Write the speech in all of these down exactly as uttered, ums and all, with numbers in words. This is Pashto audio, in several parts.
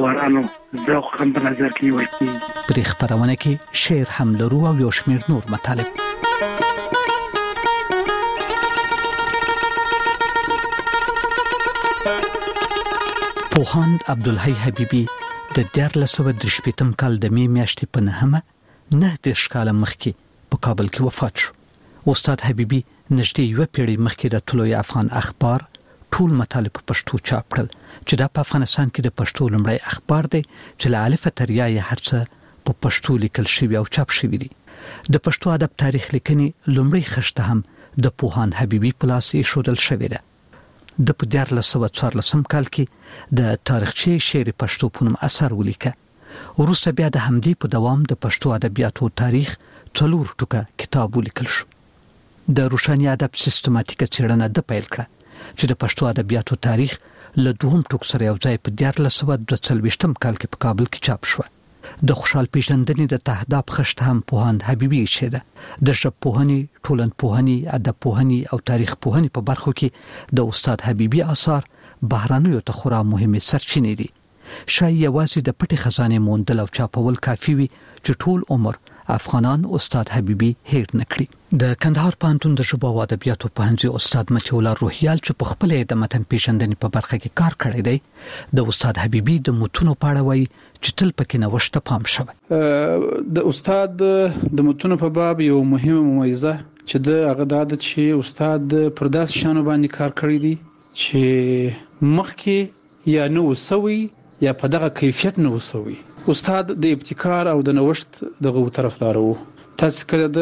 لیکوالانو ذوق هم په نظر کې نیول کېږي. په دې خپرونه کې شعر هم لرو او یو شمېر نور مطالب. پوهاند عبدالحی حبیبي د دیارلس سوه درې شپېتم کال د می میاشتې په نهمه نه دېرش کاله مخکې په کابل کې وفات شو. استاد حبیبي نږدې یوه پیړۍ مخکې د طلوع افغان اخبار ټول مطالب په پښتو چاپ کړل چې دا په افغانستان کې د پښتو لومړی اخبار دی چې له الف تر یا یې هر څه په پښتو لیکل شوي او چاپ شوي دي. د پښتو ادب تاریخ لیکنې لومړی خښته هم د پوهاند حبیبي په لاس ایښودل شوې ده. د په دیارلس سوه څوارلسم کال کې د تاریخچې شعر پښتو په نوم اثر ولیکه. وروسته بیا د همدې په دوام د پښتو ادبیاتو تاریخ څلور ټوکه کتاب ولیکل شو. د روښاني ادب سیستماتیکه څېړنه د پیل کړه چې د پښتو ادبیاتو تاریخ له دوهم ټوک سره یو ځای په دیارلس سوه دوه څلوېښتم کال کې په کابل کې چاپ شوه. د خوشحال پیژندنې د تهداب خښته هم پوهاند حبیبي ایښې ده. د ژبپوهنې، ټولنپوهنې، ادبپوهنې او تاریخ پوهنې په برخو کې د استاد حبیبي آثار بهرانیو ته خورا مهمې سرچینې دي. شاید یوازې د پټې خزانې موندل او چاپول کافي وي چې ټول عمر افغانان استاد حبیبي هیر نکړي. د کندهار پوهنتون د ژبو او ادبیاتو پوهنځي استاد مطیع الله روهیال چې په خپل د متن پیژندنې په برخه کې کار کړی دی، د استاد حبیبي د متونو په اړه وایي چې تل پکې نوښت پام شوی. د استاد د متونو په باب یو مهمه ممیزه چې د هغه د چې استاد پر داس شانو باندې کار کړی دی چې مخکې یا نو وسوي یا په دغه کیفیت نو وسوي. استاد د ابتکار او د نوښت دغه طرفدار وو. تاسو کله د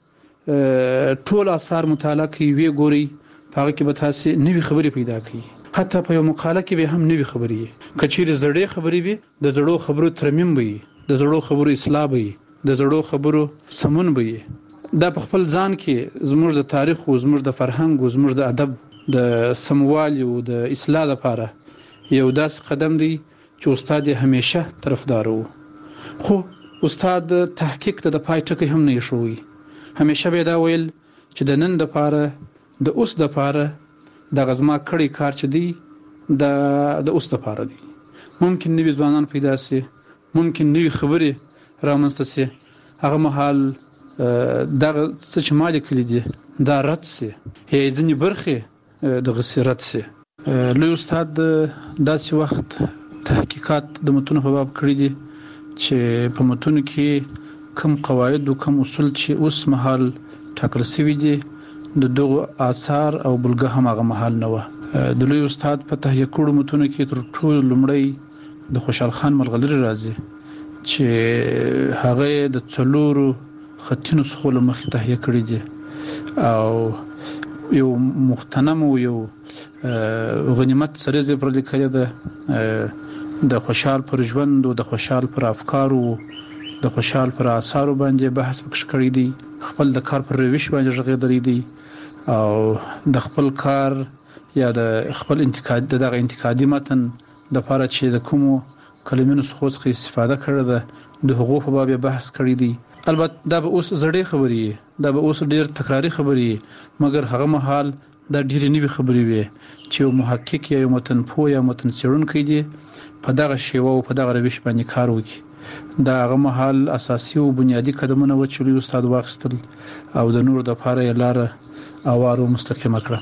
ټول آثار مطالعه کوي وی ګوري هغه کې به تاسو نوې خبرې پیدا کړئ. حتی په یو مقاله کې به هم نوې خبرې کچېرې زړې خبرې وي د زړو خبرو ترمیم وي د زړو خبرو اصلاح وي د زړو خبرو سمون وي. دا په خپل ځان کې زموږ د تاریخ او زموږ د فرهنګ او زموږ د ادب د سموالي او د اصلاح لپاره یو داس قدم دی چې استاد همیشه طرفدار وو. خو استاد تحقیق ته د پای ټکی هم نه شوی. همیشه به دا ویل چې د نن د پاره د اوس د پاره د غزما کړي کار چې دی د د اوس د پاره دی. ممکن نوې ځوانان پیدا سي، ممکن نوې خبرې رامنځته سي، هغه مهال دغه څه چې مالي کړی دي دا رد سي، هي ځنې برخه د غسرت سي. لوی استاد داسې وخت تحقیقات د متونو په باب کړی دي چې په متونو کې کوم قواعد او کوم اصول چې اوس مهال ټاکل شوي دي د دغه آثار او بلګه هم هغه مهال نه و. د لوی استاد په تهیه کړو متونو کې تر ټولو لومړی د خوشحال خان ملغلري راځي چې هغه د څلورو خطینو څخه مخې تهیه کړی دي او یو مختنم او یو غنیمت سره پر لیکل ده د خوشحال پر ژوند او د خوشحال پر افکارو د خوشحال پر آثارو باندې بحث وکړی دی. خپل د کار پر روش باندې ژغېدلی دی او د خپل کار یا د خپل انتقاد دغه انتقادي متن د لپاره چې د کومو کلمینو څخه استفاده کړې ده د حقوق په باب بحث کړی دی. البته دا به اوس زړې خبرې دا به اوس ډېر تکراری خبرې مګر هغه مهال دا ډېر نوې خبرې وي چې یو محقق یا یو متن پوه یا متن څېړونکی دی په دغه شیوه او په دغه روش باندې کار وکړي. دا هغه مهال اساسي او بنیادی قدمونه و چې لوی استاد واخیستل او د نور د لپاره یې لاره اوارو مستقیمه کړه.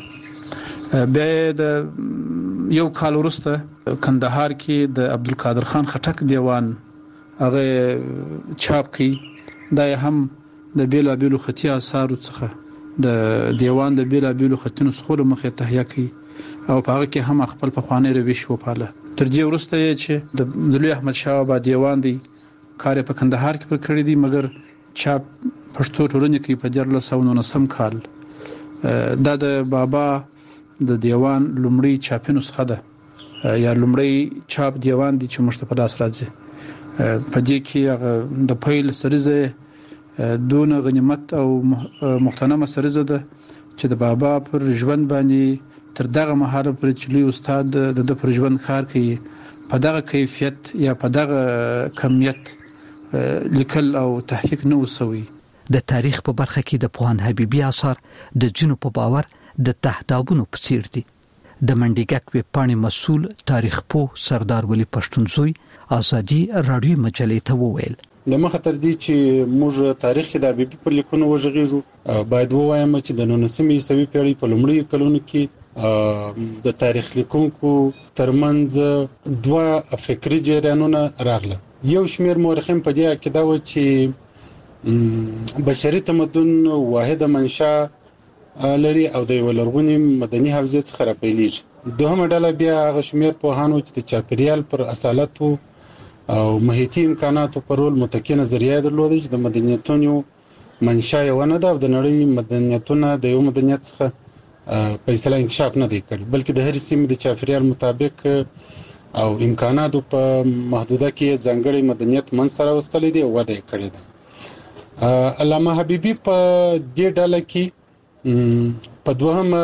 بیا د یو کال وروسته کندهار کې د عبدالقادر خان خټک دیوان هغه چاپ کړي. دا هم د بیلا بیلو خطي آثارو څخه د دیوان د بیلا بیلو خطونو څخه مخه تهیه کړي او په هغه کې هم خپل په خوانې روش وپاله. تر دې وروسته چې د لوی احمد شاه بابا دیوان دی کار په کندهار کې پر کړی دی مګر چاپ پښتو ټولنې کې په دیارلس سوه نولسم کال دا د بابا د دیوان لومړی چاپي نسخه ده یا لومړی چاپ دیوان دی چې مشته په لاس راځي. په دې کې د پیل سریزه دون غنیمت او مختنمه سریزه ده چې د بابا پر ژوند باندې تر دغه مهاله پر چلی استاد د پر ژوند کار کوي په دغه کیفیت یا په دغه کمیت لیکل او تحقیق نه وسوي. د تاریخ په برخه کې د پوهاند حبیبي آثار د جنو په باور د تهدابونو په څیر دي. د منډیګک ویبپاڼې مسؤل تاریخ پوه سردار ولی پښتونزوی ازادي رادیو مجلې ته وویل د مخه تر دې چې موږ تاریخ کې د حبیبي پر لیکونو وژغېږو باید ووایم چې د نولسمې عیسوي پیړۍ په لومړیو کلونو کې د تاریخ لیکونکو ترمنځ دوه فکري جریانونه راغله. یو شمېر مورخین په دې عقیده و چې بشري تمدن واحده منشأ لري او د یو لرغوني مدني حوزې څخه راپیلېږي. دوهمه ډله بیا هغه شمېر پوهانو چې د چاپیریال پر اصالتو او محیطي امکاناتو پر رول متکي نظریه درلوده چې د مدنیتونو منشأ یې ونه ده او د نړۍ مدنیتونه د یو مدنیت څخه په اصطلاح انکشاف نه دی کړی بلکې د هرې سیمې د چاپیریال مطابق او امکاناتو په محدوده کې ځانګړی مدنیت منځته راوستلی دی او وده یې کړې ده. علامه حبیبي په دې ډله کې په دوهمه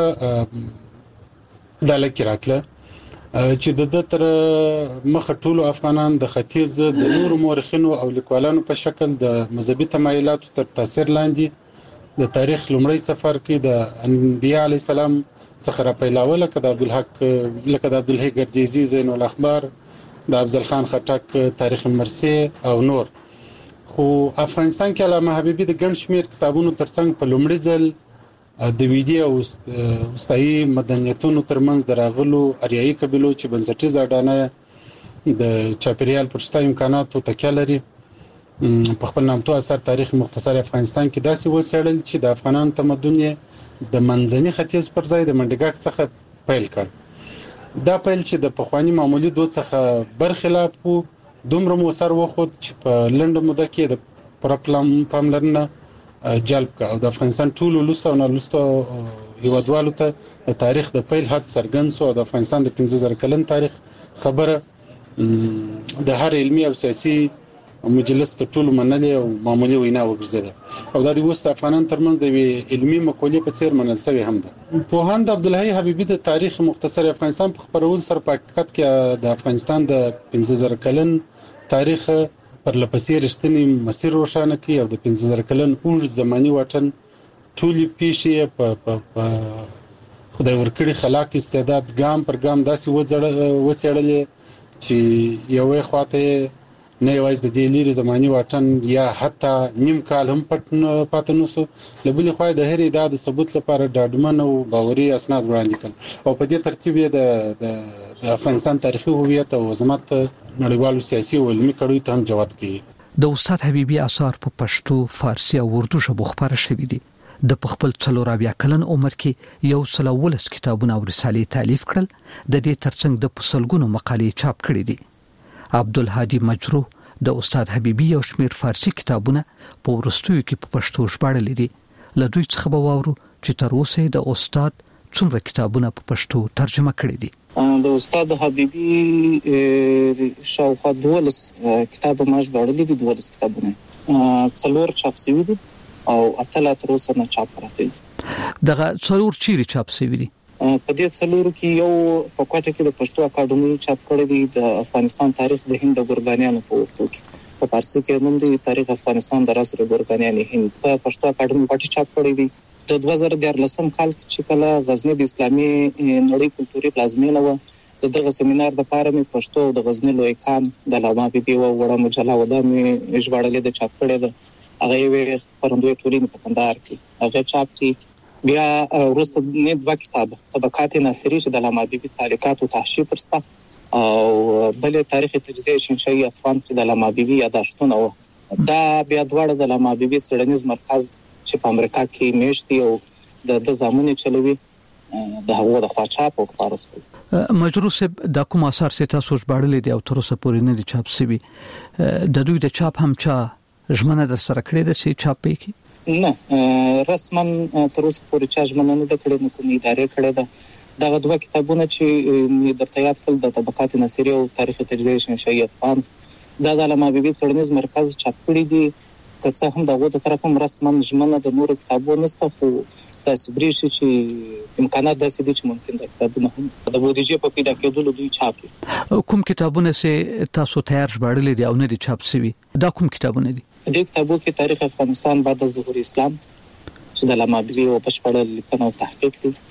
ډله کې راتله چې د د تر مخه ټولو افغانان د ختیځ د نورو مورخینو او لیکوالانو په شکل د مذهبي تمایلاتو تر تاثیر لاندې د تاریخ لومړی سفر کې د انبیاء علی السلام څخه راپیلاوه لکه د عبدالحق لکه د عبدالحی ګردیزي زین الاخبار د افضل خان خټک تاریخ مرسی او نور. خو افغانستان کې علامه حبیبي د ګڼ شمېر کتابونو ترڅنګ په لومړي ځل د ویدي او وستایي مدنیتونو ترمنځ د راغلو اریایي قبیلو چې بنسټیزه اډانه د چاپیریال پر شته امکاناتو تکیه لري په خپل نامتو اثر تاریخ مختصر افغانستان کې داسې وڅېړل چې د افغانانو تمدن یې د منځني ختیځ پر ځای د منډیګک څخه پیل کړ. دا پیل چې د پخواني معمولي دود څخه برخلاف و دومره موثر وښود چې په لنډه موده کې د پوره پاملرنه جلب کا او د افغانستان ټولو لوستو او نالوستو هیوادوالو ته د تاریخ د پیل حد څرګند شو او د افغانستان د پنځه زره کلن تاریخ خبره د هر علمي او سیاسي مجلس ته ټولو منلې او معمولي وینا وګرځېده او دا د اوس افغانان ترمنځ د علمي مقولې په څیر منل شوی هم ده. پوهاند عبدالحی حبیبي د تاریخ مختصر افغانستان په خبرول سره په حقیقت کې د افغانستان د پنځه زره کلن تاریخ پر لپسې رښتینی مسیر روښانه کړي او د پنځه زره کلن اوږد زماني واټن ټولې پیښې په خدای ورکړي خلاق استعداد ګام پر ګام داسې وڅېړلې چې یوې خواته نه یوازې د دې لري زماني واټن یا حتی نیم کال هم پټ پاتې نشو له بلې خوا د هرې ادعا د ثبوت لپاره ډاډمن او باوري اسناد وړاندې کړل او په دې ترتیب یې د د افغانستان تاریخي هویت او عظمت نړیوالو سیاسي او علمي کړیو ته هم جوت کړي. د استاد حبیبي اثار په پښتو، فارسی او اردو ژبو خپاره شوي دي. د خپل څلور اویا کلن عمر کې یو سل ولس کتابونه او رسالې تالیف کړل. د دې ترڅنګ د پسلګونو مقالې چاپ کړې دي. عبدالهادي مجروح د استاد حبیبي یو شمېر فارسی کتابونه په ورستیو کې په پښتو ژباړل دي. له دوی څخه به واورو چې تر اوسه د استاد څومره کتابونه په پښتو ترجمه کړي دي. د استاد حبیبي شاوخوا دولس کتاب ما ژباړلي دي، دولس کتابونه څلور چاپ شوي دي او اتل تر اوسه نه چاپ پراته دي. دغه څلور چیرې چاپ شوي دي؟ په دې څلورو کې یو په کوټه کې د پښتو اکاډمي چاپ کړی دی، د افغانستان تاریخ د هند د ګورګانیانو په وختو کې. په فارسی کې نوم دی تاریخ افغانستان د راسره ګورګانیان هند. په پښتو اکاډمي کوټه چاپ کړی دی. د دوه زره دیارلسم کال چې کله غزنی د اسلامي نړۍ کلتوري پلازمینه و، د دغه سیمینار د پاره مې پښتو د غزنی لوی خان د علامه حبیبي او وړه مجله ودا مې ژباړلې د چاپ کړی ده. هغه یې خبرندوی ټولنې په کندهار کې هغه چاپ کړي. بیا وروسته نه دوه کتاب طبقات ناصری چې د علامه حبیبي تعلیقات او تحشیف پرسته او بل تاریخ تجزیه شینشای افغان چې د علامه حبیبي یاداشتونه و. دا بیا دواړه د علامه حبیبي څېړنیز مرکز چې په امریکا کې میشتي او د د زمونې چلوي د هغه د خوا چاپ او خبره سو. مجروح صاحب د کوم اثر چې تاسو ژباړلې دي او تر اوسه پورې نه دي چاپ شوي، د دوی د چاپ هم چا ژمنه در سره کړې ده چې چاپ وکړي؟ نه، رسما تر اوسه پورې چا ژمنه نه ده کړې، نو کومې ادارې کړې ده. دغه دوه کتابونه چې درته یاد کړل د طبقات ناصری او تاریخ تجزیه شینشای افغان دا د علامه حبیبي څېړنیز مرکز چاپ کړي دي. که څه هم دغه د طرف هم رسما ژمنه د نورو کتابونو نشته، خو داسې برېښي چې امکانات داسې دي چې ممکن د کتابونه هم د بودیجې په پیدا کېدلو دوی چاپ کړي. کوم کتابونه چې تاسو تیار ژباړلي دي او نه دي چاپ شوي، دا کوم کتابونه دي؟ دې کتابو کې تاریخ افغانستان بعد از ظهور اسلام چې د علامه حبیبي او بشپړ لیکنه او تحقیق دي،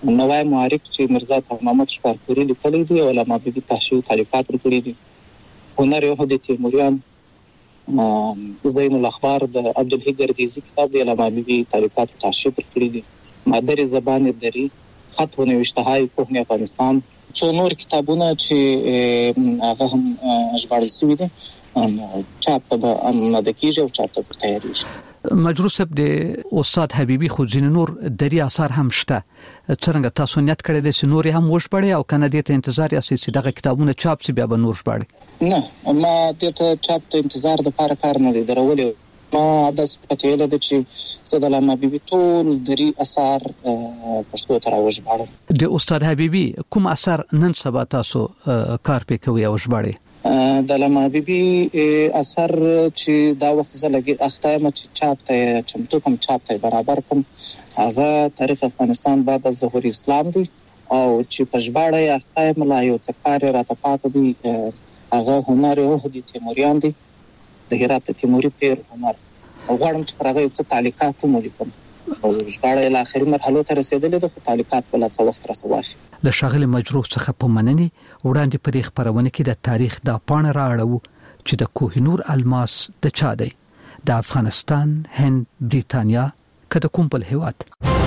نوای معارف چې مرزا محمد شکارپوري لیکلی دی او علامه حبیبي تحشیو تعلیقات ورکړي دي. هنر یهود تیموریان زین الاخبار د عبدالحی گردیزی کتاب دی علامه حبیبي تعلیقات تحشیو ورکړي دي. مادر زبان دری خط و نوشته‌های کهن افغانستان څو نور کتابونه چې هغه هم ژباړل شوي دي چاپ به آماده کیږي او چاپ ته تیاری شي. مجروح صاحب د استاد حبیبي خو ځین نور دري اثر هم شته، څنګه تاسو نیت کړی د نور هم وشبړی او کنه د انتظار یا سیاسي دغه کتابونه چاپ سی بیا به نور شبړی؟ نه، ما د چاپ ته انتظار د لپاره کار نه دی درولې. ما د سپټیل د چې زه د علامه حبیبي ټول دري اثر پښتو ته راوژباړم. د استاد حبیبي کوم اثر نن سبا تاسو کار پې کوي او ژباړي؟ د علامه حبیبي اثر چې دا وخت زه لګي اخته م چې چاپ ته چمتو کوم چاپ ته برابر کوم هغه تاریخ افغانستان بعد از ظهور اسلام دی او چې پښباړه اخته م لا یو څه کار راته پاتې دی هغه هنر یهودي تیموریان دی د هرات تیموري پیر هنر او غواړم چې هغه یو څه تعلیقات ولیکم او ژباړه له اخري مرحله ته رسیدلې ده خو تعلیقات بل څه وخت رسواشي. له شاغل مجروح څخه په مننې وړاندې په خبرونه کې د تاریخ د پاڼه راړو چې د کوهنور الماس د چا دی، د افغانستان، هند، بریتانیا کده کوم بل هیواد.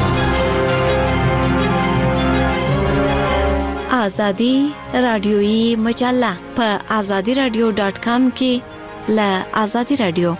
آزادی رادیویی مجله په آزادی رادیو ډاٹ کام کې له آزادی رادیو.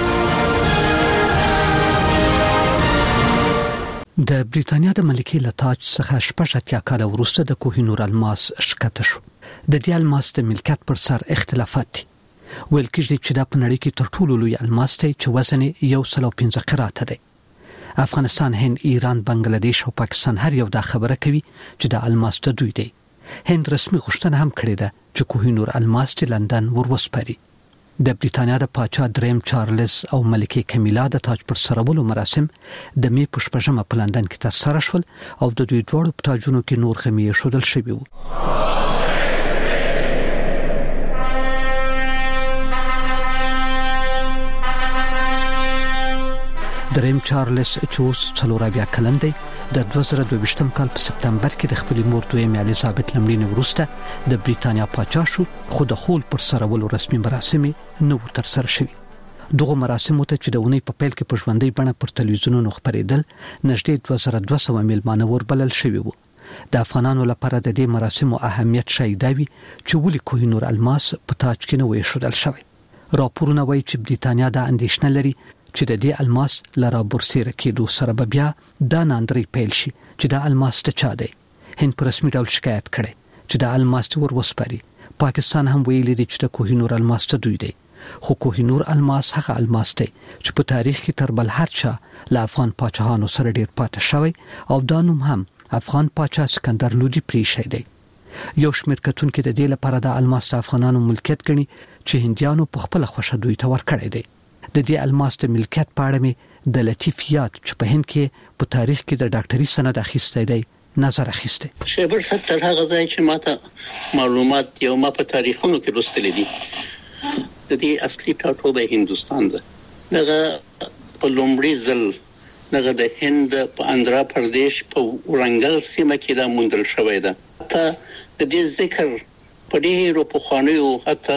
د بریتانیا د ملکي لتاج څخه شپږ اتیا کال وروسته د کوهنور الماس شکته شو. د دې الماس د ملکیت پر سر اختلافات دي. ویل کېږي چې د پنړی کې تر ټولو لوی الماس دی چې وزن یو سل او پنځه قراته دی. افغانستان، هند، ایران، بنگلاديش او پاکستان هر یو دا خبره کوي چې د الماس د دوی دی. هند رسمي غوښتنه هم کړې ده چې کوهنور الماس د لندن وروسپاري. د بریتانیا د پاچا دریم چارلز او ملکه کمیلا د تاج پر سرولو مراسم د می په شپږمه په لندن کې تر سره شول او د دوی دواړو په تاجونو کې نور خمیر شودل شوی وو. دریم چارلز چې اوس څلورویا کلن دی د دوه زره دوه ویشتم کال په سپتمبر کې د خپل مور دویم الیزابت لمړینې وروسته د بریتانیا پاچا شو، خو د خول پر سرولو رسمي مراسم نو تر سره شوي. دغه مراسم ته چې د اونۍ په پیل کې په ژوندۍ بڼه پر تلویزیونونو خبرېدل نږدې دوه زره دوه سوه میلمانه وربلل شوي وو. د افغانانو لپاره د دې مراسمو اهمیت شای دی چې ولې کوهنور الماس په تاج کې نه وي شودل شوی. راپورونه وایي چې بریتانیا د اندېښنه لري چې د دې الماس لرا بورسیره کېدو سره به بیا دا ناندري پیل شي چې د الماس ته چا دی. هند پر رسمي ډول شکایت کړي چې د الماس ور وسپاري. پاکستان هم ویلي دی چې د کوهنور الماس ته دوی دی. خو کوهنور الماس هغه الماس دی چې په تاریخ کې تر بل هر چا له افغان پاچاهانو سره ډیر پاتې شوی او دا نوم هم افغان پاچا سکندر لودي پریښی دی. یو شمېر کتونکو د دې لپاره د الماس د افغانانو ملکیت ګڼي چې هندیانو په خپل خوښه دوی ته ورکړی دی. د دې الماس د ملکیت په اړه مې د لطیفیات چې په هند کې په تاریخ کې د ډاکټري سند اخیستی دی نظر اخیسته. شیبر صاحب تر هغه ځای چې ماته معلومات یو ما په تاریخونو کې لوستل دي د دې اصلي ټاټوبه هندستان ده. دغه په لومړي ځل دغه د هند په اندرا پردیش په ورنګل سیمه کې دا موندل شوی ده. ته د دې ذکر په ډیرو پخوانیو حتی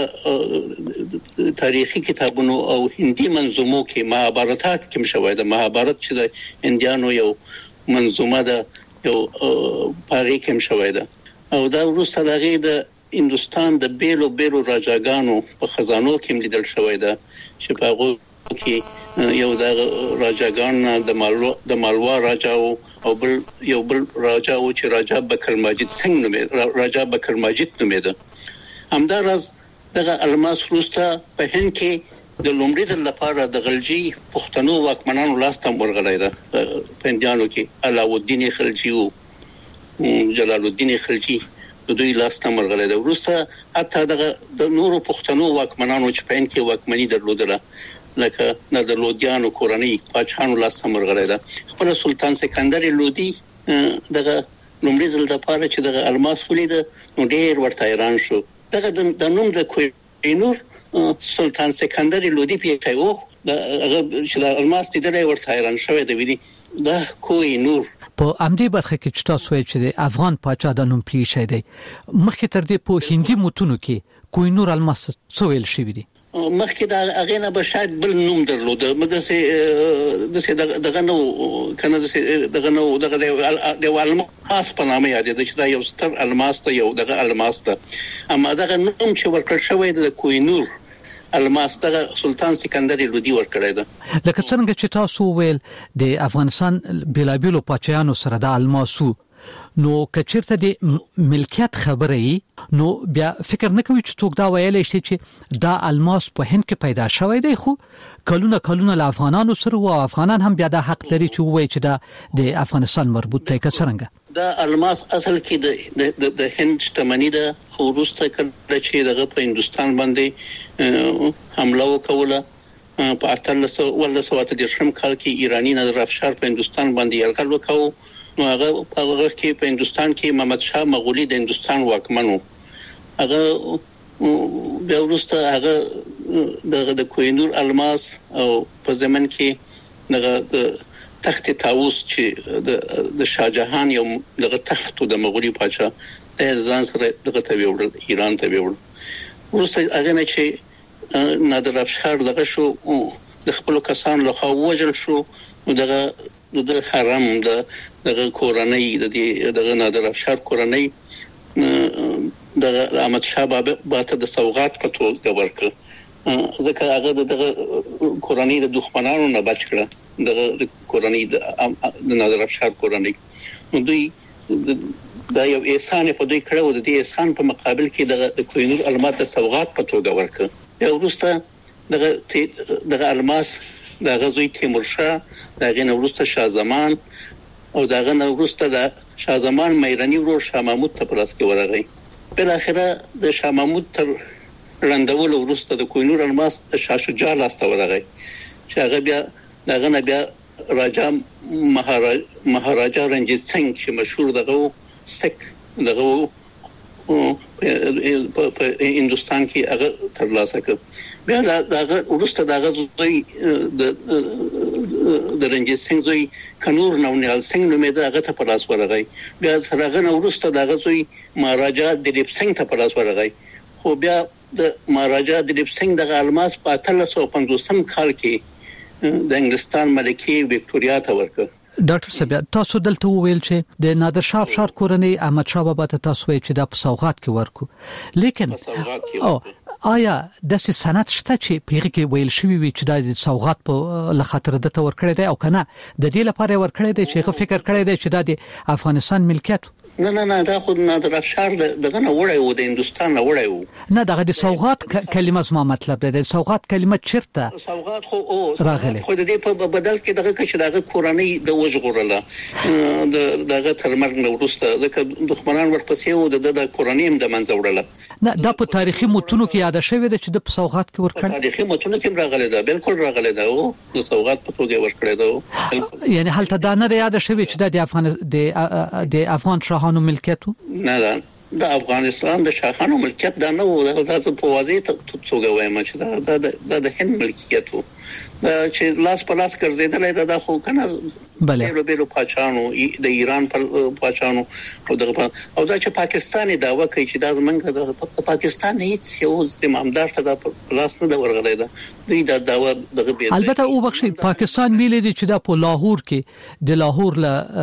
تاریخي کتابونو او هندي منظومو کې مهابارتات کې شوی ده. مهابارت چې د هندیانو یو منظومه ده یو پاره کې شوی ده او دا وروسته دغه د هندستان د بیلو بیلو راجاګانو په خزانو کې لیدل شوی ده چې په هغه کې یو د راجاګان د مالوا د مالوا راجا او بل یو بل راجا او چې راجا بکر ماجد سنگ نومې راجا بکر ماجد نومې ده. همدارس دغه الماس وروسته په هند کې د لومړي ځل لپاره د غلجي پښتنو واکمنانو لاس ته ورغلی ده. په هندیانو کې علاءالدین خلجي او جلال الدین خلجي د دوی لاس ته ورغلی ده. وروسته حتی دغه د نورو پښتنو واکمنانو چې په هند کې واکمني درلودله لکه د لودیانو کورنۍ پاچاهانو لاس ته ورغلی ده. خپل سلطان سکندر لودي دغه لومړي ځل لپاره چې دغه الماس ولید نو ډېر ورته حیران شو. دغه د نوم د کوهنور سلطان سکندر لودي پیښه وو هغه چې د الماس لیدلای ورته حیران شوی دی. ویلي دا کوهنور په امدی برخه کې چې تاسو وایي چې افغان پاچا د نوم پیښ دی مخکې تر دې په هندي متونو کې کوی نور الماس څویل شوی دی مخکې دا هغه نه به شاید بل نوم درلود مده سه د سه دغه نو کنه د سه دغه نو دغه د الماس په نامه یاد دي چې دا یو ستر الماس ته یو دغه الماس ته اما دغه نوم چې ورکړ شوی د کوی نور الماس دغه سلطان سکندر لودي ورکړی ده لکه څنګه چې تاسو ویل د افغانستان بلابلو پاچایانو سره د الماسو نو کچیرته د ملکیت خبرې نو بیا فکر نه کوي چې څوک دا ویل شي چې دا الماس په هند کې پیدا شوی دی خو کلونه کلونه له افغانانو سره او افغانان هم بیا د حق لري چې وایي چې دا د افغانستان مربوط دی که څنګه دا الماس اصل کې د د هند شتمنۍ ده خو وروسته کله چې دغه په هندستان باندې حمله وکوله په اتلس ولس واته د شرم کال کې ایرانی نادر افشار په هندستان باندې یلغل وکاو نو هغه په هغه کې په هندستان کې محمد شاه مغولي د هندستان واکمنو هغه بیا وروسته هغه دغه د کوهنور الماس او په زمن کې دغه تخت طاووس چې د د شاهجهان یو دغه تخت د مغولي پاچا د ځان سره دغه ته ویوړ ایران ته ویوړ وروسته هغه نه چې نادر افشار دغه شو د خپل کسان له خوا وجل شو نو دغه د حرم د دغه کورنۍ د دغه نادر افشار کورنۍ دغه احمد شاه بابا ته د سوغات په توګه ورکړ ځکه هغه دغه کورنۍ د دښمنانو نه بچ کړه دغه کورنۍ د نادر افشار کورنۍ نو دوی دا یو احسان په دوی کړو د دې احسان په مقابل کې دغه د کوهنور الماس د سوغات په توګه ورکړ بیا وروسته دغه دغه الماس د غزوی تیمور شاه دغه نورسته شاه زمان او دغه نورسته د شاه زمان مېرانی ورور شاه محمود ته پلاس کې ورغی بل اخره د شاه محمود تر رندول ورسته د کوهنور الماس د شاه شجاع لاس ته ورغی چې هغه بیا دغه نه بیا راجا مهاراجا مهاراجا رنجیت سنگ چې مشهور دغه سک دغه په هندستان کې هغه ترلاسه کړ بیا دغه ورسته دغه زوی د رنجیت سنگ زوی کنور نونیال سنگ نومې دغه ته پلاس ورغی بیا سره غن ورسته دغه زوی مهاراجا دلیپ سنگ ته پلاس ورغی خو بیا د مهاراجا دلیپ سنگ دغه الماس په اتلس سوه پنځوسم کال کې د انګلستان ملکه وکټوريا ته ورکړ ډاکټر صاحب تاسو دلته وویل چې د نادر شاه افشار کورنۍ احمد شاه بابا ته تاسو وایي چې د سوغات کې ورکو لیکن او آیا د سند شته چې پیغه کې ویل شوی وي چې د سوغات په لخاطر د تور کړی دی او کنه د دې لپاره ور کړی دی چې فکر کړی دی چې د افغانستان ملکیت نه نه نه دا خو نادر افشار دغه نه وړای و د هندستان نه وړای و نه دغه د سوغات کلمه زما مطلب ده د سوغات کلمه چیرته سوغات خو او خو د دې په بدل کې دغه کې دغه کورنۍ د وژغورله د دغه ترمرګ نو ورسته ځکه دښمنان ورپسې و د د کورنۍ هم د منځ وړله نه دا په تاریخي متونو کې یاد شوی دی چې د سوغات کې ورکړ تاریخي متونو کې راغلی دا بالکل راغلی دا او د سوغات په توګه ورکړی دا یعنی هلته دا نه یاد شوی چې د افغان د د افغان شاه شاهانو ملکیت نه ده د افغانستان د شاهانو ملکیت دا نه و دا د په واضح توګه وایم چې دا د د هند ملکیت و دا چې لاس په لاس ګرځیدل دا خو کنه بله بیرو بیرو پاچانو د ایران پاچانو او د او دا چې پاکستاني داوا کوي چې دا زمونږ د پاکستان هیڅ یو زمامدار ته د لاس نه ورغلی دا دوی دا داوا دغه به البته او بخشي پاکستان ویل دي چې دا په لاهور کې د لاهور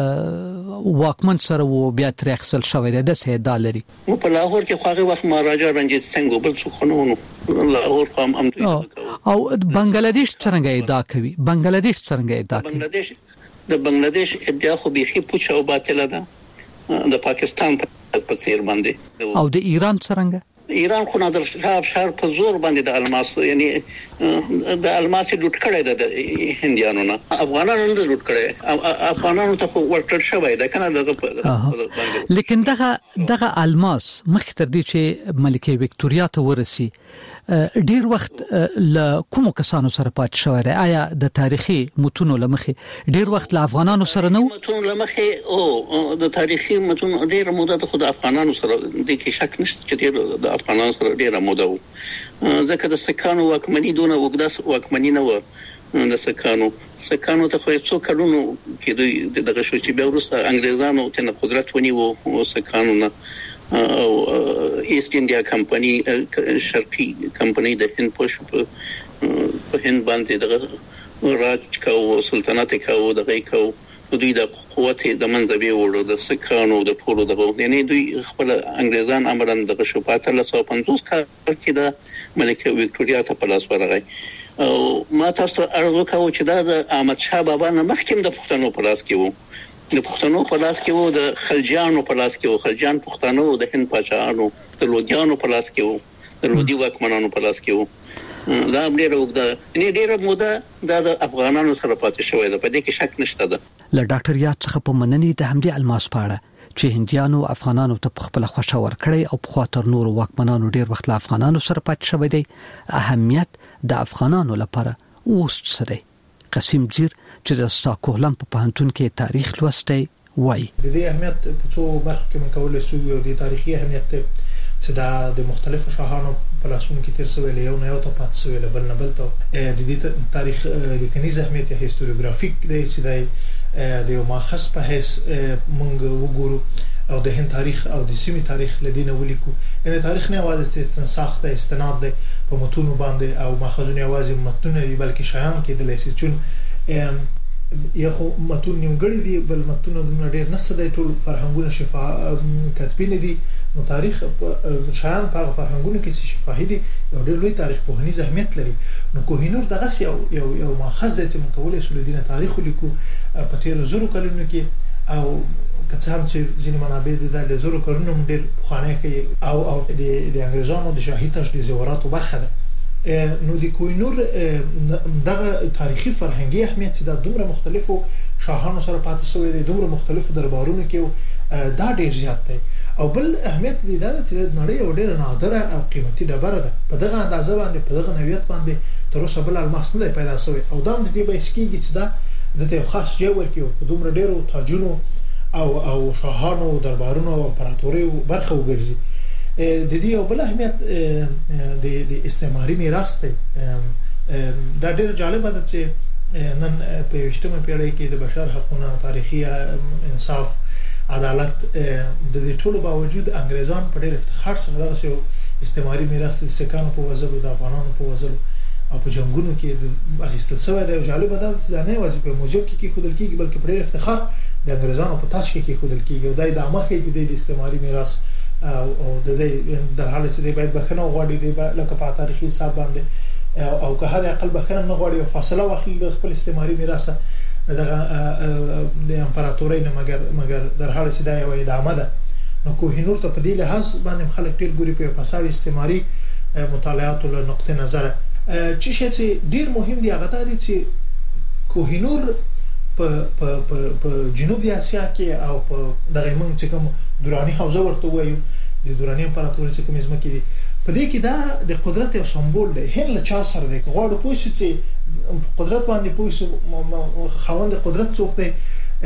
له واکمن سره و بیا ترخصل شوی دی د سه ډالري په لاهور کې خو هغه وخت مهاراجا رنجیت سنگ بل څه خنونو لاهور هم هم او بنگلاديش څنګه ادعا کوي بنگلاديش څنګه ادعا کوي بنگلاديش د بنگلاديش ادعا خو بيخي پوچ او باطله ده د پاکستان په څیر باندې او د ایران څنګه ایران خو نادر شاه افشار په زور باندې د الماس یعنی د الماس لوټ کړی د هندیانو نه افغانانو نه لوټ کړی افغانانو ته ورکړ شوی دا کنه دغه لیکن دغه دغه الماس مخ تر دې چې ملکه وکټوريا ته ورسی ډیر وخت ل کوم کسانو سره پات شوی دی؟ آیا د تاریخي متونو لمخې ډیر وخت ل افغانانو سره نو متونو لمخې او د تاریخي متونو ډیر موده د خود افغانانو سره د کې شک نشته چې ډیر د افغانانو سره ډیر موده و، ځکه د سکانو واکمنی دونه وګداس واکمنی نه و. د سکانو سکانو ته خو څو کلونو کې دوی دغه شو چې بیا وروسته انګريزانو ته قدرت ونیو او سکانو نه او ایست انډیا کمپنی شرقي کمپنی د هند پوش په هند باندې دغه راج کاو سلطنت کاو دغه کاو دوی د قوت د منځبي وړو د سکانو د ټولو دغه یعنی دوی خپل انګريزان امرن دغه شو په اتلس سوه پنځوس کال کې د ملکه وکټوريا ته په لاس ورغی او ما تاسو ارزو کوم چې دا د احمد شاه بابا نه مخکې د پښتنو په لاس کې وو، د پښتنو په لاس کې وو، د خلجانو په لاس کې وو، خلجان پښتنو د هند پاچاهانو د لودیانو په لاس کې وو، د لودي واکمنانو په لاس کې وو. دا ډېر وګړه نه ډېر موده دا د افغانانو سره پاتې شوې ده، په دې کې شک نشته ده. ل ډاکټر یاد څخه په مننې د همدې الماس پاړه چې هندیانو افغانانو ته خپل خوښه ورکړي او په خاطر نور واکمنانو ډېر وخت له افغانانو سره پاتې شوی دی. اهمیت د افغانانو لپاره اوس څه دی؟ قسم زیر چې د ستاکهلم په پوهنتون کې تاریخ لوستی وایي د دې اهمیت په څو برخو کې مکولای شو او د تاریخي اهمیت چې د مختلفو شاهانو په لاسونو کې تیر شوی له یو نه یو ته پات شوی له بل نه بل ته د دې تاریخ لیکنیز اهمیت یا هیستوریوګرافیک دی چې د یو ماخص په هیڅ مونږ وګورو او د هند تاریخ او د سیمې تاریخ لدینه ولیکو. یعنی تاریخ نه یوازې استنساخ دی، استناد دی په متونو باندې او ماخذونه یوازې متونه دي بلکې شایان کې د لیسي چون یا خو متون نیمګړي دي بل متون د ډېر نسه د ټول فرهنګونه شفا کتبین دي. نو تاریخ شایان په فرهنګونو کې چې شفاهي دي یو ډېر لوی تاریخ په هنیز اهمیت لري. نو کوهینور دغه یو یو یو ماخذ دی چې مکولای شو د دینه تاریخ ولیکو په تیر زرو کلونو کې او کڅ هم چې ځینې منابع د زرو کلونو ډېر خوانه کوي او او د د انګريزانو د شاهي تجهیزاتو برخه ده. نو د کوهینور دغه تاریخي فرهنګي اهمیت چې د دومره مختلفو شاهانو سره پاتې شوی دی، دومره مختلفو دربارونو کې دا ډېر زیات دی. او بل اهمیت دی دا چې د نړۍ یو ډېر نادره او قیمتي ډبره ده. په دغه اندازه باندې په دغه نوعیت باندې تر اوسه بل الماس نه پیدا شوی او دا د دې بایسکیږي چې دا د خاص جوړ کې په دومره ډېرو تاجونو او او شاهانو دربارونو او امپراتوري برخه وګرځي. د دې یو بل اهمیت د د استعماري میراث دی. دا ډېر جالب ده چې نن په یوشتمه پیړۍ کې د بشر حقوقو تاریخي انصاف عدالت د دې ټولو باوجود انګريزان په ډېر افتخار سره دغه استعماري میراث د سکانو په وزلو د افغانانو په وزلو او په جنگونو کې اخیستل شوی دی. جالب ده چې نه وځي په موزیو کې خودل کېږي بلکې په ډېر افتخار د انګريزانو په تاج کې خودل کېږي او دای د مخې د استعماري میراث او د دې در حال چې باید بخنه غواړي دی لکه په تاریخي حساب باندې او که هدا عقل بخنه نه غواړي فاصله واخلي د خپل استعماري میراث دغه د امپراتورۍ نه مګر مګر در حال چې دا یو ادامه ده. نو کوهینور ته په دې لحاظ باندې خلک ټیل ګوري په فساد استعماري مطالعات له نقطه نظر چې چې ډیر مهم دی هغه دی چې کوهینور په په په جنوبي اسیا کې او په دغه موږ چې کوم دوراني حوزه ورته وایو د دوراني امپراتورۍ چې کوم ځمکې دي په دې کې دا د قدرت یو سمبول دی. هند له چا سره دی غواړو پوه شو چې قدرت باندې پوه شو خوند قدرت څوک دی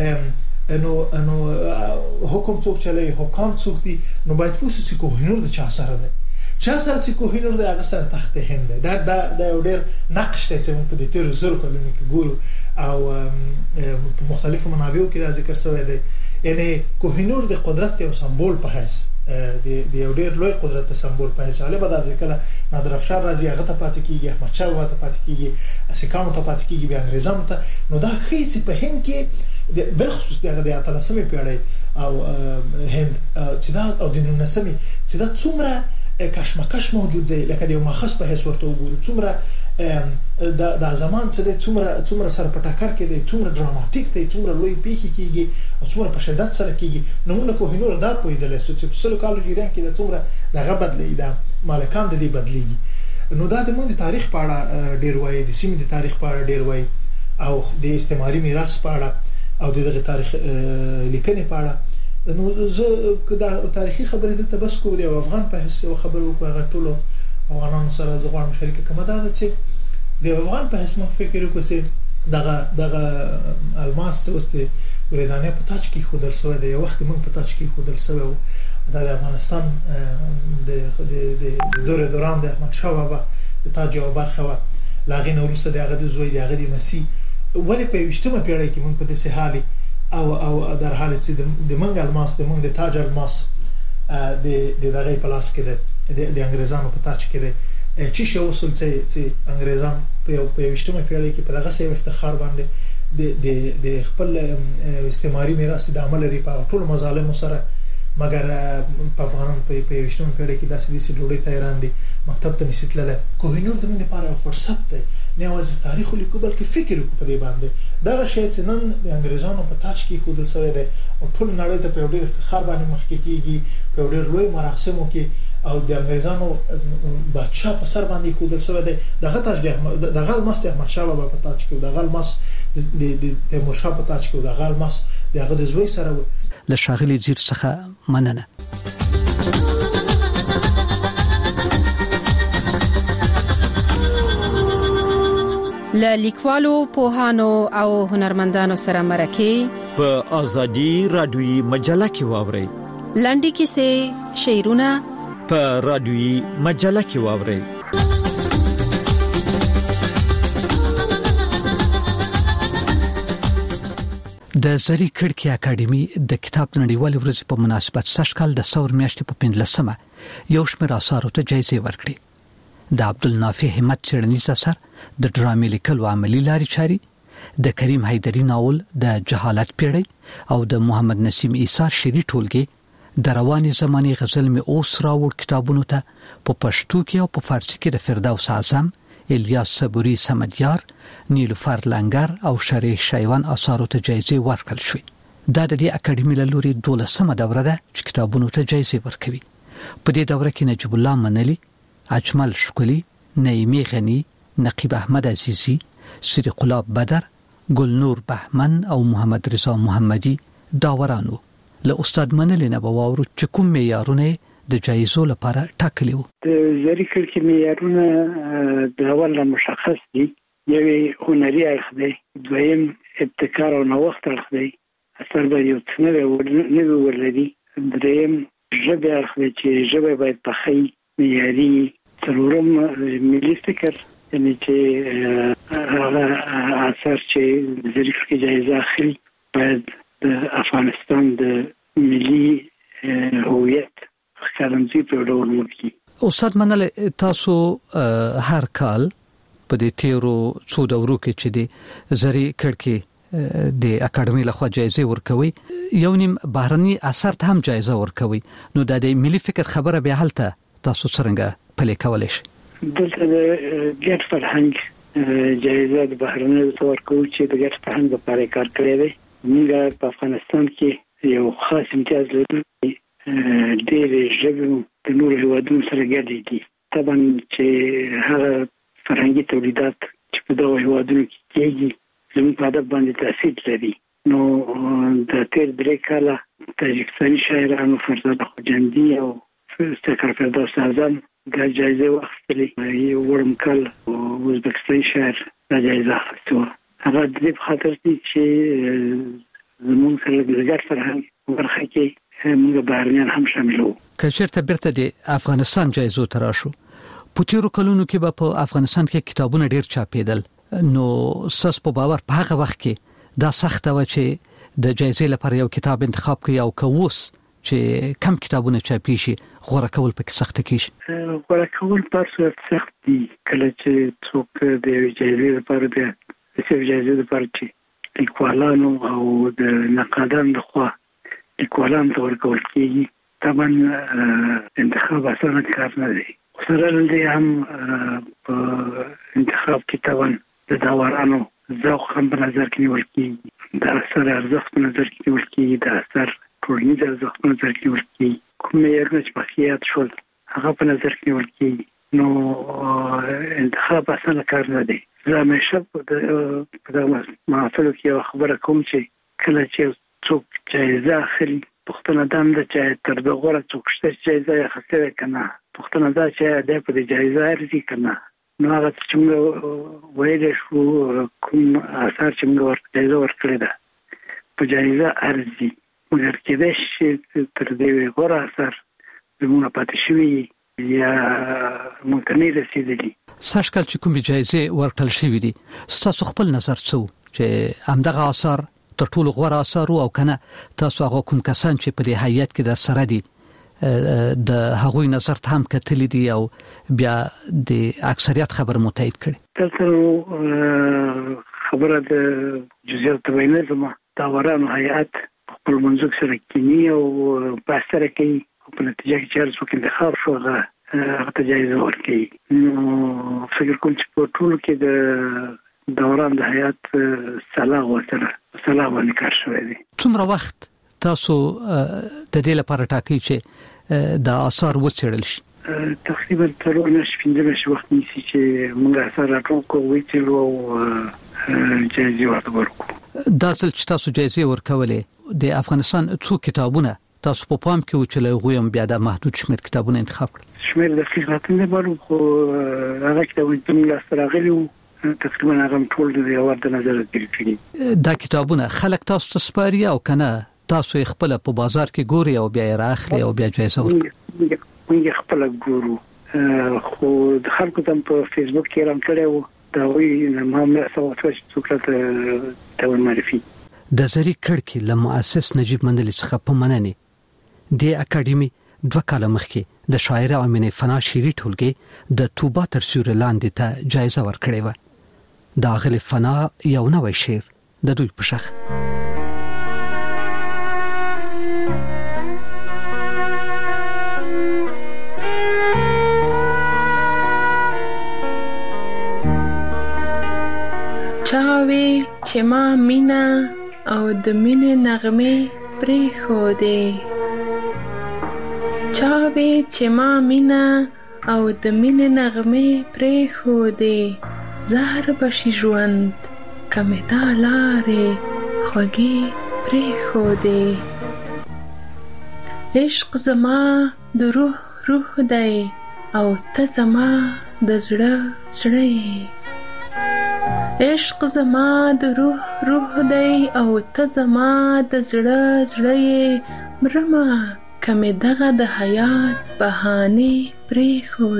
نو نو حکم څوک چلای حکام څوک دي نو باید پوه شو چې کوهینور د چا سره دی. چا سره چې کوهینور د هغه سره تخت هند دا دا د ډېر نقش دی چې په دې تیر زر کلونو کې ګورو او په مختلفو منابعو کې دا ذکر شوی دی. یعنی کوهینور د قدرت یو سمبول په حیث د یو ډېر لوی قدرت سمبول په حیث جالب ده چې کله نادر افشار راځي هغه ته پاتې کیږي، احمد شاه ته پاتې کیږي، اسکانو ته پاتې کیږي، بیا انګریزانو ته. نو دا هیڅ په هند کې بل خصوص دغه د اتلسمې پیړۍ او هند چې دا او د نولسمې چې دا څومره کشمکش موجود دی لکه د یو ماخص په حیث ورته وګورو څومره د د زمان څخه څومره څومره سره په ټکر کې دی، څومره ډراماتیک دی، څومره لوی پیښې کیږي او څومره په شدت سره کیږي. نو موږ له کوهینور دا پوهیدل چې په سلو کالو جریان کې د څومره دغه بدلې دا مالکان د دې بدلېږي. نو دا د موږ د تاریخ په اړه ډیر وایي، د سیمې د تاریخ په اړه ډیر وایي او د استعماري میراث په اړه او دغه تاریخ لیکنې په اړه. نو زه دا تاریخي خبرې دلته بس کوم دی او افغان په حساب خبرو کوم هغه ټولو افغانانو سره زه غواړم شریک کوم دا چې د افغان په حساب فکر وکړو چې دغه دغه الماس څه وسته ورېدانه په تاج کې خودل سوی دی وخت موږ په تاج کې خودل سوی و د افغانستان د د د دوره دوران د احمد شاه بابا د تاج او برخه و لاغې نو وروسته دغه د زوی دغه د مسی ولې په وشتمه پیړۍ کې موږ په دې حالي او او در حال چې د موږ الماس د موږ د تاج الماس د د دغه پلاس کې د انګريزانو په تاج کې چې شو وصل چې چې انګريزان په په وشتمه پیړۍ کې په دغه سیمه افتخار باندې د د د خپل استعماري میراث د عمل لري په ټول مظالم سره مګر په افغانان په په وشتمه پیړۍ کې داسې دي چې ډوډۍ تیران دي مکتب ته نشیتله کوهینور د موږ لپاره فرصت دی نه یوازې تاریخ لیکو بلکې فکر وکړو په دې باندې دا شی چې نن د انګريزانو په تاج کې خود سره دی او ټول نړۍ ته په ډېر افتخار باندې مخکې کیږي په ډېر لوی مراسمو کې او د انګريزانو بادشاہ په سر باندې خود سره دی دغه تاج دغه مست احمد شاه بابا په تاج کې دغه مس د د تیمور شاه په تاج کې دغه مس دغه د زوی سره له شاغلي زیر څخه مننه ل لیکوالو پوهانو او هنرمندانو سره مرکه په ازادي رادیوي مجله کې واوري لنډي کیسې شعرونه په رادیوي مجله کې واوري د زری کړکۍ اکیډمي د کتاب نړیوال ورځ په مناسبت سشکال د ثور میاشتې په پنځلسمه یو شمېر اثارو ته جایزې ورکړي د عبدالنافع همت څېړنیز اثر د ډرامې لیکل او عملی لارې چاري د کریم حیدری ناول د جهالت پیړۍ او د محمد نسیم عیسی شعري ټولګي د رواني زماني غزل می اوس راوړ کتابونو ته په پښتو کې او په فارسی کې د فردوس اعظم الیاس صبوري سمدیار نیلوفر لنګر او شریح شایوان اثارو ته جایزې ورکړل شوې دا د دې اکیډمي له لوري دولسمه دوره ده چې کتابونو ته جایزې ورکوي په دې دوره کې نجیب الله منلی اجمل شکلی نعیمی غنی نقیب احمد عزیزی صدیق الله بدر گلنور بهمن او محمد رضا محمدی داورانو له استاد منلی نه باور چې کوم معیارونه د جایزو لپاره ټاکلي وو د زری کړکۍ معیارونه د اول مشخص دي یوه هنري اړخ دی دویم ابتکار او نوښت اړخ دی اثر به یو څه نه ولري دریم ژبه اړخ دی چې ژبه باید پخې معیاري څلورم ملي فکر یعنی چې هغه اثر چې د زری کړکۍ جایزه اخلي باید د افغانستان د ملي هویت ښکارندوی په ډول وکړي. استاد منل تاسو هر کال په دې تیرو څو دورو کې چې د زری کړکۍ د اکیډمي لخوا جایزه ورکوي یو نیم بهرني اثر ته هم جایزه ورکوي نو د ملي فکر خبره به حالته تاسو څنګه پلي کولای شئ؟ دلته د ګډ فرهنګ جایزه د بهرني ورکوي چې د ګډ فرهنګ لپاره کار کوي موږ په افغانستان کې یو خاص امتیاز لرو ډېر ژبې د نورو هیوادونو سره ګډې دي طبعا چې هغه فرهنګي تولیدات چې په دغو هیوادونو کې کېږي زموږ په ادب باندې تاثیر لري نو د تېر درې کاله تاجکستاني شاعرانو فرزاد خوجندي او استاد فردوس اعظم دا جایزه واخیستلې یو وړم کال ازبکستاني شاعر دا جایزه اخیستې وه هغه د دې په خاطر دي چې زموږ سره د ګډ فرهنګ برخه کې موږ بهرنیان هم شامل وو که چېرته بیرته د افغانستان جایزو ته راشو په تیرو کلونو کې به په افغانستان کې کتابونه ډېر چاپېدل نو ساس په باور په هغه وخت کې دا سخته و چې د جایزې لپاره یو کتاب انتخاب کړي او کووس چې کم کتابونه چاپی شي غوړه کول پکې سخت کیږي غوړه کول پرسو سخت دي کله چې څوک د جایزې لپاره د جایزې لپاره چې لیکوالانو او د نقادانو لخوا لیکوالانو ته ورکول کېږي طبعا انتخاب اسانه کار نه دی سره لدې هم په انتخاب کې طبعا د داورانو ذوق هم په نظر کې نیول کېږي د اثر ارزښت په نظر کې نیول کېږي د اثر ټولنیز ارزښت په نظر کې نیول کېږي کوم معیارونه چې مخکې شول هغه په نظر کې نیول کېږي نو انتخاب اسانه کار نه دی زه همیشه په دغه محافلو کې یو خبره کوم چې کله چې څوک جایزه اخلي پښتنه دام د چې تر دغه څوکشته چې ځای خسته کنه پښتنه دا چې د په جایزه ارزي کنه نو هغه چې موږ وایي شو کوم اثر چې موږ ورته جایزه ورکړې ده په جایزه ارزي مګر کې د شي تر دې غوړه اثر زموږ پاتې شوی یا ممکن رسیدلی ساشکل چې کوم جایزه ورکړل شوې دي تاسو خپل نظر څه چې همدغه اثر تر ټولو غوړه اثر او کنه تاسو هغه کوم کسان چې په دې هیئت کې در سره دي د هغوی نظر ته هم کتلی دي او بیا د اکثریت خبر متایید کړي تاسو خبره د جزئیات وینه زما دا ورانو هیئت خپل منځک سره کینی او په سره کې په نتیجه کې چې څوک انتخاب شو هغه ته جایزه ورکړي نو فکر کوم چې په ټولو کې د دوران د حیات صلاح وسره صلاح باندې کار شوی دی څومره وخت تاسو د دې لپاره ټاکئ چې د آثار وڅېړل شي تقریبا تر اوسه شپږ میاشتې وخت نیسي چې موږ آثار راټول کوو وڅېړو او جایزه ورکړو دا چې تاسو جایزه ورکولې د افغانستان څو کتابونه تاسو په پام کې و چې له غویم بیا د محدود شمیر کتابونه انتخاب کړل شمیر د حقیقت نه بارو خو هغه کتابونه چې لاس راغلي تقریبا هغه ټول د یو ورته نظر کړی دا کتابونه خلک تاسو ته سپاري او کنه تاسو خپل په بازار کې ګوري او بیا راخلي او بیا جایزه ورکړي موږ خپل ګورو خو د خلکو ته په فیسبوک کې رام کړو دا وی نه معاملې سوچ چې څوک ته معرفي د زری کړکې له مؤسس نجیب مندل څخه په مننه د اکیډمي دوه کاله مخکې د شاعر امینه فنا شيري ټولګي د توبه تر سیوري لاندې ته جایزه ورکړې و دا غل فنا یو نوې شعر د دوی په شخ چاوي چې ما مینا او د مینې نغمه پرې خو دې چاوي چې ما مینا او د مینې نغمه پرې خو دې زهر بشي ژوند کمه تا لارې خوږی پرې خو دې عشق زما د روح روح دی او ته زما د زړه زړه عشق زما د روح روح دی او ته زما د زړه زړه مرما کمه دغه د حیات بهانه پرې خو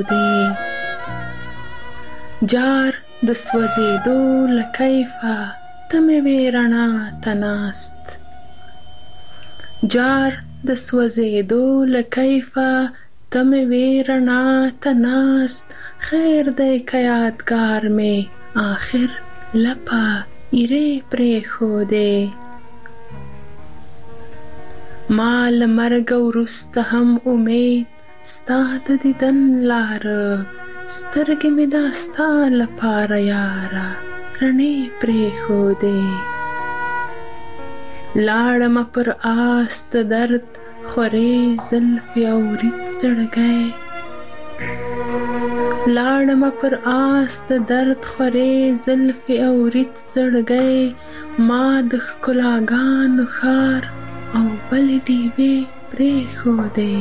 دی جار د سوځېدو لکیفه ته مې ویرنا تناست جار د سوځېدو لکیفه ته مې ویرنا تناست خیر دی که یادګار مې آخر لپا ایره پرې خو دی ما لمرګ وروسته هم امید ستا د دیدن لاره سترګې مې دا ستا لپاره یاره رڼې پرېښودې لاړم پر آس د درد خورې زلفې او رید زړګی لاړم پر آس د درد خورې زلفې او رید زړګی ما د ښکلاګانو ښار او بلې ډیوې پرېښودې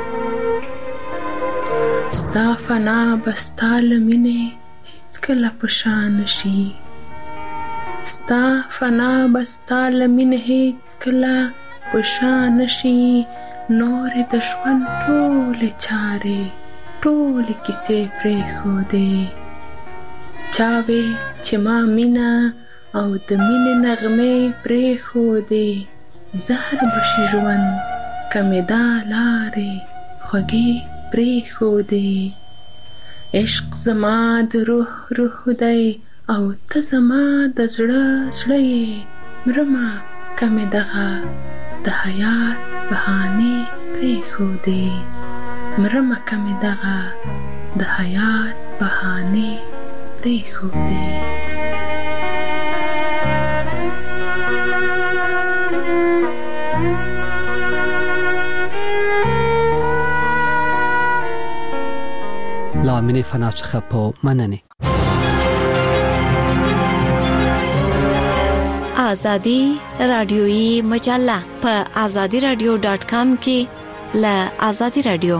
ستا فنا به ستا له مینې هېڅکله په شا نشي ستا فنا به ستا له مینې هېڅکله په شا نشي نورې د ژوند ټولې چارې ټولې کیسې پرېښودې چاوې چې ما مینه او د مینې نغمې پرېښودې زهر بشي ژوند که مې دا لارې خوږې پرېښودې عشق زما د روح روح دی او ته زما د زړه زړه یې مرمه که مې دغه د حیات بهانې پرېښودې مرمه که مې دغه د حیات بهانې پرېښودې لامنه فنا څخه په مننه آزادی رادیویی مجله په آزادی رادیو ډاټ کام کې ل آزادی رادیو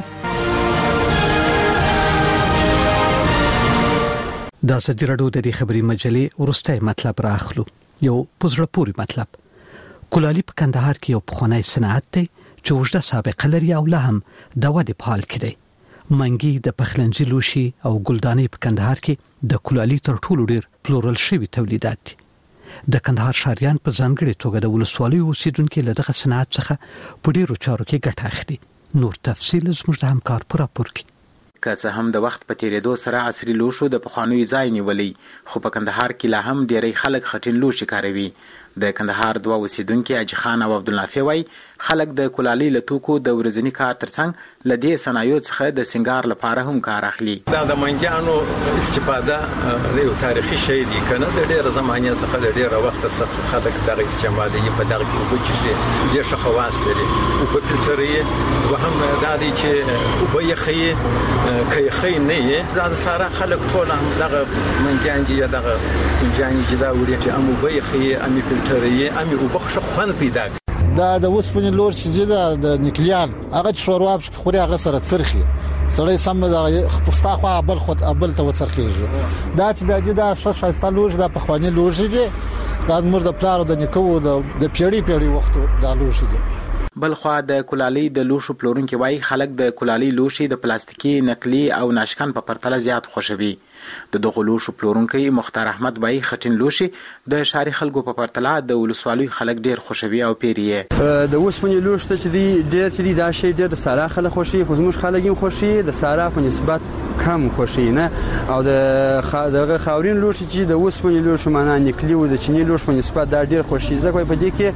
د آزادی رادیو د دې خبري مجلې ورسته مطلب راخلو. یو پزړه پوری مطلب. کولالي په کندهار کې یو پخوانی صنعت دی چې وجده سابقه لري او لا هم د ودې په حال کې دی. منګي د پخلنځي لوشي او ګلدانې په کندهار کې د کولالي تر ټولو ډیر پلورل شوی تولیدات دي. د کندهار شاریان په ځانګړي توګه د ولسوالیو اوسیدونکو له دغه صنعت څخه په ډیرو چارو کې ګټه اخلي. نور تفصیل زموږ د همکار پر راپور کې. که څه هم د وخت په تیریدو سره عصري لوشو د پخوانیو ځای نیولې، خو په کندهار کې لا هم ډیری خلک خټین لوشي کاروي. د کندهار دوه اوسیدونکو اجي خان او عبدالنافع وای خلک د کولالي لتوکو د ورځنی کار ترڅنګ لدې صنایعو څخه د سنگار لپاره هم کار اخلي. دا د منګیانو استفاده د یو تاریخي شی دی کنه د ډیره زمانه څخه د ډیره وخت څخه خلک دغه استعمالي په دغه کې وچې د شخه خواص لري او په فلټري وهم د دې چې او به یخي کوي خي نه دا ساره خلک ټول دغه منګیان دي دغه منګیان دي دا وري چې امو به یخي امي فلټري امي او بخښه خوان پیدا دا د وسپنې لور چې دا د نکلیان هغه شورواب خوري هغه سره څرخي سړی سم د خپستا خو ابل خود ابل ته وڅرخيږي. دا چې د دې د شاشه لور د پخوانی لور دي دا مر د پلار د نکو د پیړی پیړی وخت د لور دي. بل خو د کولالي د لوشو پلورونکو وای خلک د کولالي لوشي د پلاستیکي نقلي او ناشکن په پرتله زیات خوشوي. د دغه لوشو پلورونکو مختار احمد وای خټین لوشي د شاري خلکو په پرتله د ولسوالۍ خلک ډیر خوشوي او پیریه. د اوسپنې لوش ته چې دی ډیر چې دی دا شی ډیر د سارا خلک خوشي، خو زموږ خلک هم خوشي، د سارا په نسبت کم خوشي نه. او د دغه خاورین لوش چې د اوسپنې لوش معنا نقلي او د چینی لوش په نسبت دا ډیر خوشي. ځکه په دې کې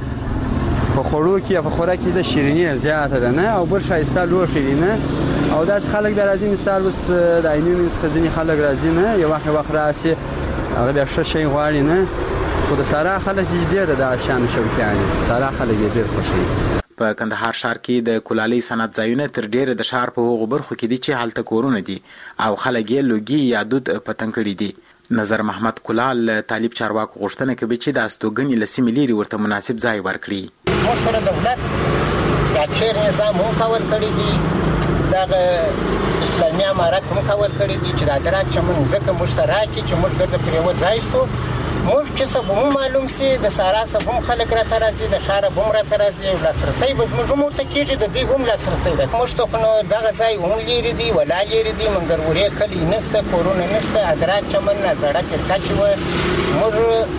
په خوړو کې په خوراک کې د شیرینی زیاته ده نه او بل شایسته لوشي نه. او داس خلک د راځي مثال وس د عینونو څخه خلک راځي نه یو وخت وخت راسي هغه بیا ښه شي غواړي نه. خو د سارا خلک ډیر د شان شوکیان سارا خلک ډیر خوشي. په کندهار ښار کې د کولالي صنعت ځایونه تر ډیره د ښار په هغو برخو کې دي چې هلته کورونه دي او خلک یې لوګي یا دود پتنګ کړي دي. نظر محمد کولال طالب چارواکو غوښتنه کوي چې د استوګنې لسیمې لري ورته مناسب ځای ورکړي. سره دولت د چیر نظام هم کول کړی دي، دغه اسلامي امارت هم کول کړی دي چې د درات چمن ځکه مشترکي چې موږ د پریو ځای سو موږ چې څه هم معلوم سي د سارا څه هم خلک را ترازي د ښار هم را ترازي او لاسرسي به موږ هم ته کېږي د دې هم لاسرسي ده. موږ ته خو دغه ځای هم لري دي ولا لري دي منګر ورې کلی نسته کورونه نسته ادرات چمن نه زړه کې کچ و موږ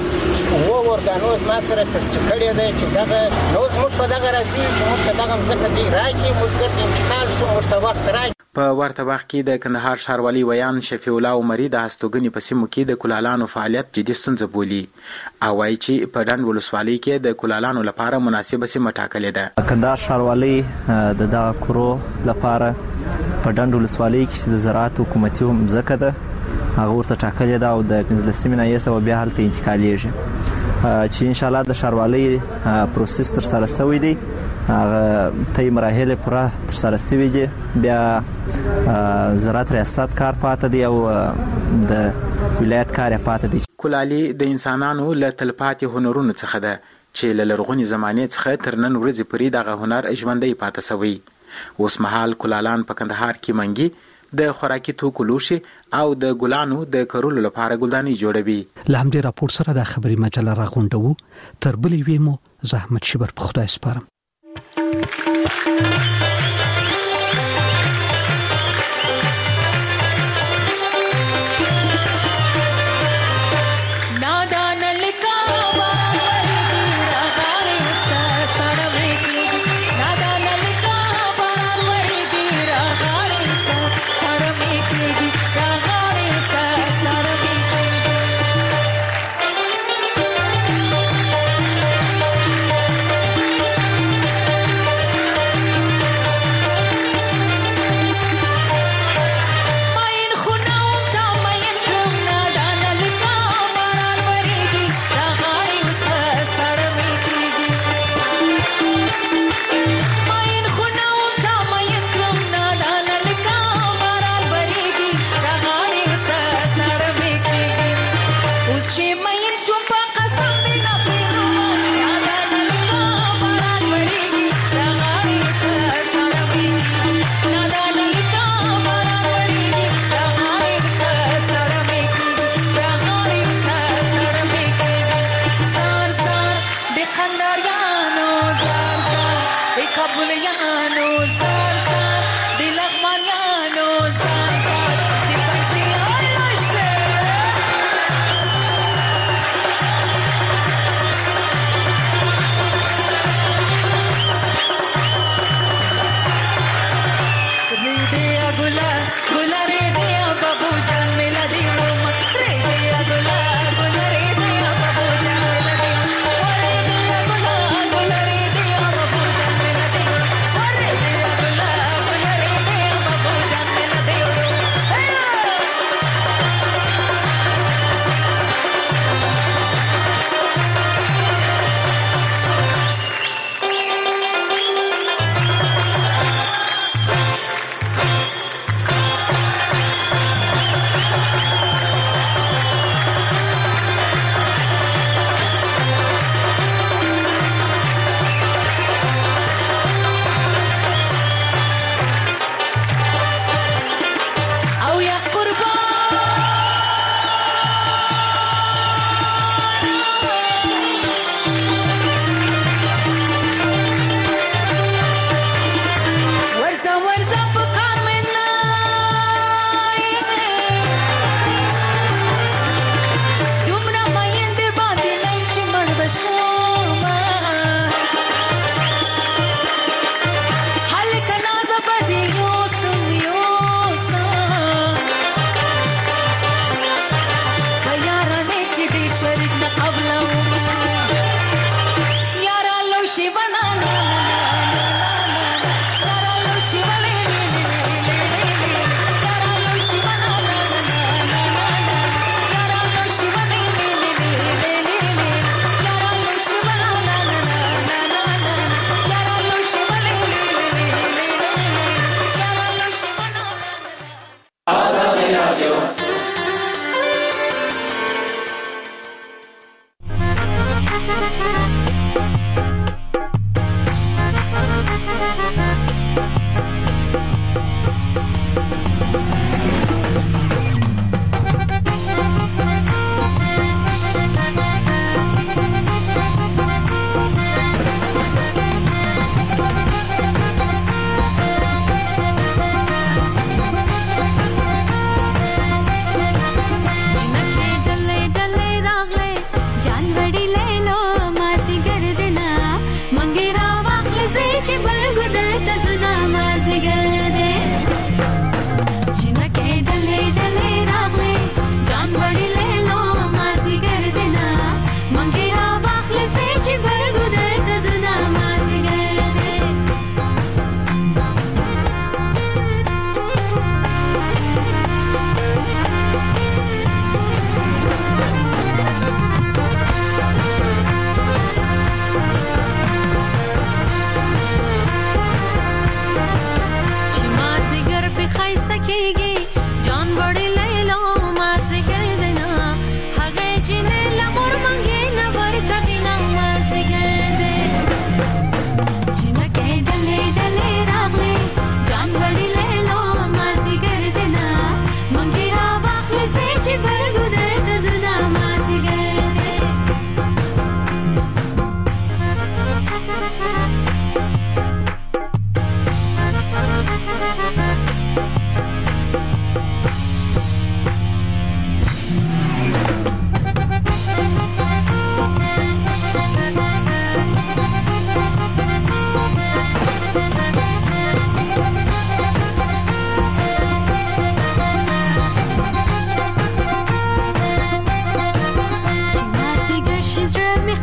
و ورګانوز ما سره تصدیق کړی دی چې دغه نو زموږ په دغه راځي چې موږ ته دغه ځکه دی راځي موږ د انتقال سو موږ ته وخت راځي. په ورته وخت کې د کندهار ښاروالي ویان شفیع الله عمري د هستوګنې په سیمو کې د کولالانو فعالیت جدي ستونزه بولي او وايي چې په ډنډ ولسوالۍ کې د کولالانو لپاره مناسبه سیمه ټاکلې ده. کندهار ښاروالي د دغه کورو لپاره په ډنډ ولسوالۍ کې د زراعت حکومتي ځمکه ده هغه ورته ټاکلې ده او د پنځلسمې نه یې سبب بیا هلته انتقالېږي چې ان شاء الله د ښاروالۍ پروسس تر سره شوی دی. هغه ته مراحل پوره تر سره شوی دي. بیا زراعت ریاست کار پاتې دی او د ولایت کار پاتې دی. کولالي د انسانانو له تلپاتې هنرونو څخه ده چې له لرغونې زمانې څخه تر نن ورځې پورې دغه هنر ژوندی پاتې شوی. اوس مهال کولالان په کندهار کې منګي د خوراکي توکو لوشي او د ګلانو د کرلو لپاره ګلداني جوړوي. لامدې راپور سره د خبري مجله راغونډو تر بلې ویمو زحمت شبر په خدای سپارم.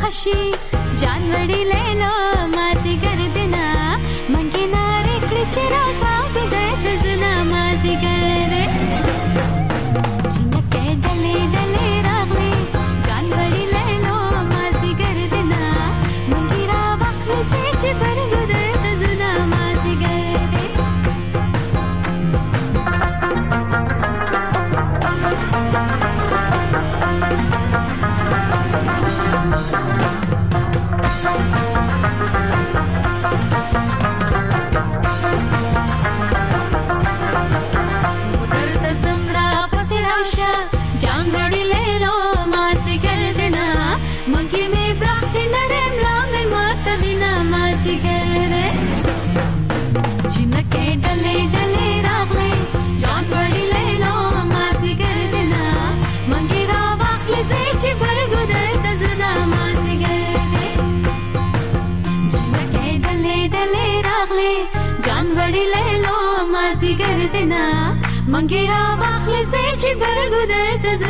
خشي جان وړي لیلا مازی ګردنا منګي ناره کړ چې راسا بده د زنا مازی ګرده چینکه ډلې ډلې راغلي جان وړي لیلا مازی ګردنا منګي را وخت سي چې برګده د زنا مازی ګرده جان وړي لیلا مازی ګردنا منګي می برخت نرم لامه ماته وینا مازی ګرده چینکه ډلې ډلې راغلي جان وړي لیلا مازی ګردنا منګي را واخلې سي چې برګده د زنا مازی ګرده چینکه ډلې ډلې راغلي جان وړي لیلا مازی ګردنا منګي را واخلې سي چې برګده